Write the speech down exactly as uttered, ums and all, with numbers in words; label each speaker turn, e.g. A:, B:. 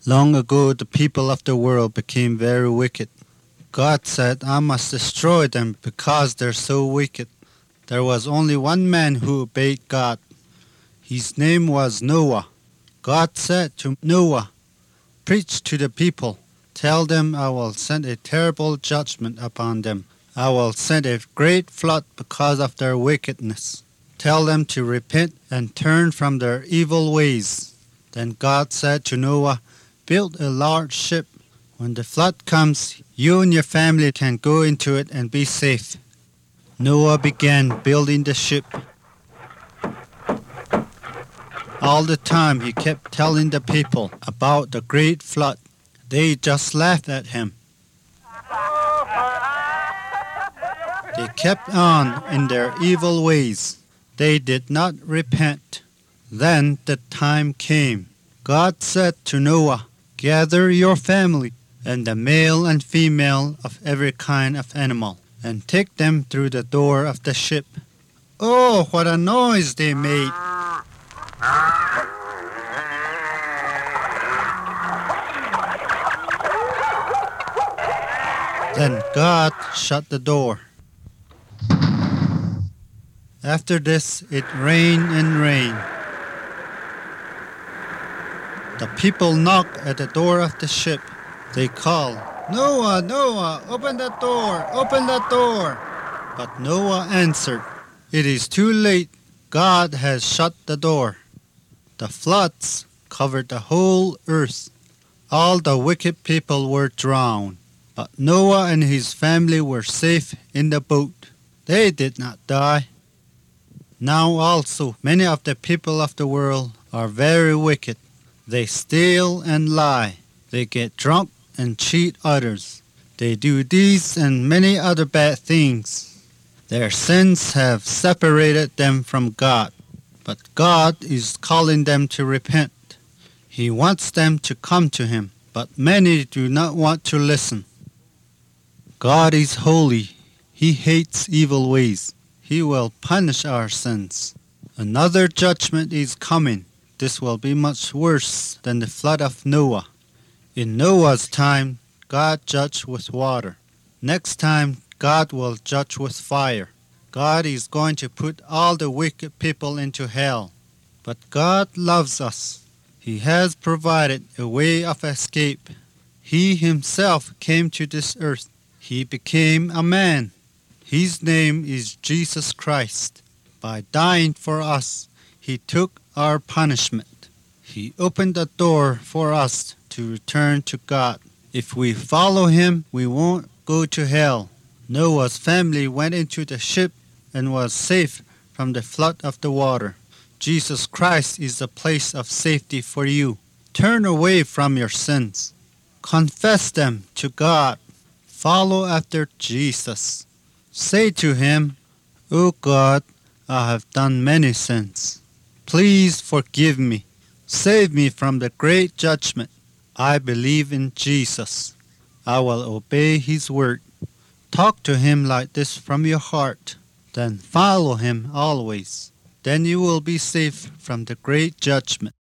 A: Long ago the people of the world became very wicked. God said, I must destroy them because they're so wicked. There was only one man who obeyed God. His name was Noah. God said to Noah, preach to the people. Tell them I will send a terrible judgment upon them. I will send a great flood because of their wickedness. Tell them to repent and turn from their evil ways. Then God said to Noah, build a large ship. When the flood comes, you and your family can go into it and be safe. Noah began building the ship. All the time he kept telling the people about the great flood. They just laughed at him. They kept on in their evil ways. They did not repent. Then the time came. God said to Noah, gather your family and the male and female of every kind of animal and take them through the door of the ship. Oh, what a noise they made! Then God shut the door. After this, it rained and rained. The people knocked at the door of the ship. They called, Noah, Noah, open the door, open the door. But Noah answered, it is too late. God has shut the door. The floods covered the whole earth. All the wicked people were drowned. But Noah and his family were safe in the boat. They did not die. Now also many of the people of the world are very wicked. They steal and lie. They get drunk and cheat others. They do these and many other bad things. Their sins have separated them from God. But God is calling them to repent. He wants them to come to Him, but many do not want to listen. God is holy. He hates evil ways. He will punish our sins. Another judgment is coming. This will be much worse than the flood of Noah. In Noah's time, God judged with water. Next time, God will judge with fire. God is going to put all the wicked people into hell. But God loves us. He has provided a way of escape. He Himself came to this earth. He became a man. His name is Jesus Christ. By dying for us, He took our punishment. He opened the door for us to return to God. If we follow Him, we won't go to hell. Noah's family went into the ship and was safe from the flood of the water. Jesus Christ is the place of safety for you. Turn away from your sins. Confess them to God. Follow after Jesus. Say to Him, O God, I have done many sins. Please forgive me. Save me from the great judgment. I believe in Jesus. I will obey His word. Talk to Him like this from your heart. Then follow Him always. Then you will be safe from the great judgment.